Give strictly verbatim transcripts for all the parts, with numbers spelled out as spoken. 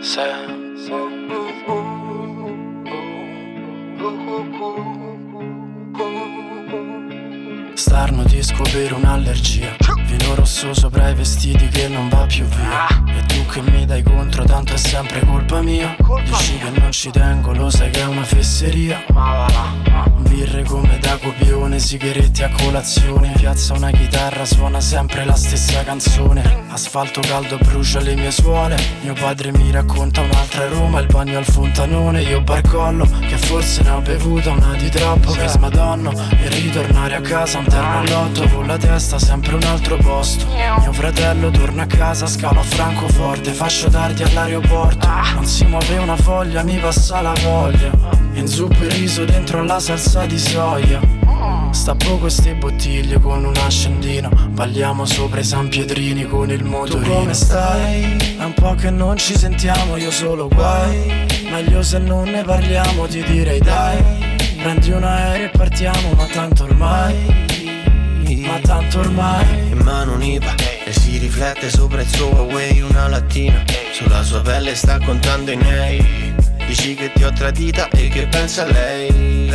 Starnuti scopere un'allergia, vino rosso sopra i vestiti che non va più via. E tu che mi dai contro, tanto è sempre colpa mia. Dici che non ci tengo, lo sai che è una fesseria. Birre come da copione, sigarette a colazione. In piazza una chitarra suona sempre la stessa canzone. Asfalto caldo brucia le mie suole. Mio padre mi racconta un'altra Roma, il bagno al fontanone. Io barcollo, che forse ne ho bevuta una di troppo, che smadonno. E ritornare a casa un terno all'otto, con la testa sempre un altro posto. Mio fratello torna a casa, scalo a Francoforte, faccio tardi all'aeroporto. Non si muove una foglia, mi passa la voglia. In zuppo e riso dentro alla salsa di soia. Stappo queste bottiglie con un accendino, balliamo sopra i San Pietrini con il motorino. Tu come stai? È un po' che non ci sentiamo, io solo guai. Meglio se non ne parliamo, ti direi dai. Prendi un aereo e partiamo, ma tanto ormai, ma tanto ormai. In mano un'I P A e si riflette sopra il suo Huawei una lattina. Sulla sua pelle sta contando i nei. Dici che ti ho tradita e che pensa a lei.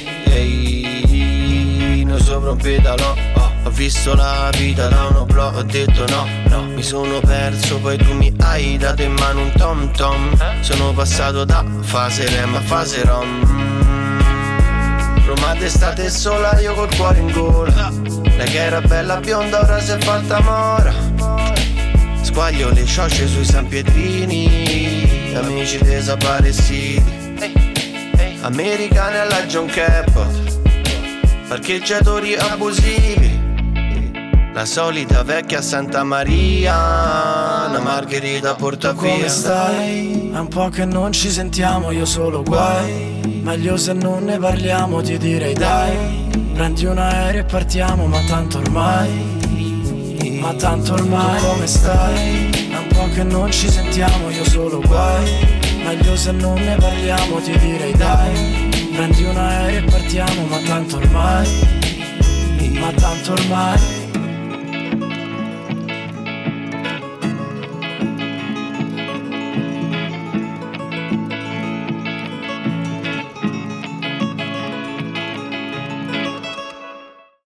Ehi, noi sopra un pedalò, oh, ho visto la vita da uno blog, ho detto no, no, mi sono perso, poi tu mi hai dato in mano un tom tom. Sono passato da fase rem a fase rom. Roma d'estate sola, io col cuore in gola. Lei che era bella bionda ora si è fatta mora. Squaglio le sciocce sui San Pietrini, amici desaparecidos, americani alla John Cabot, parcheggiatori abusivi, la solita vecchia Santa Maria, una margherita porta via. Come stai? È un po' che non ci sentiamo, io solo guai. Meglio se non ne parliamo, ti direi dai. Prendi un aereo e partiamo, ma tanto ormai, ma tanto ormai. Tu come stai? È un po' che non ci sentiamo, io solo guai. Meglio se non ne parliamo, ti direi dai. Prendi un aereo e partiamo, ma tanto ormai, ma tanto ormai.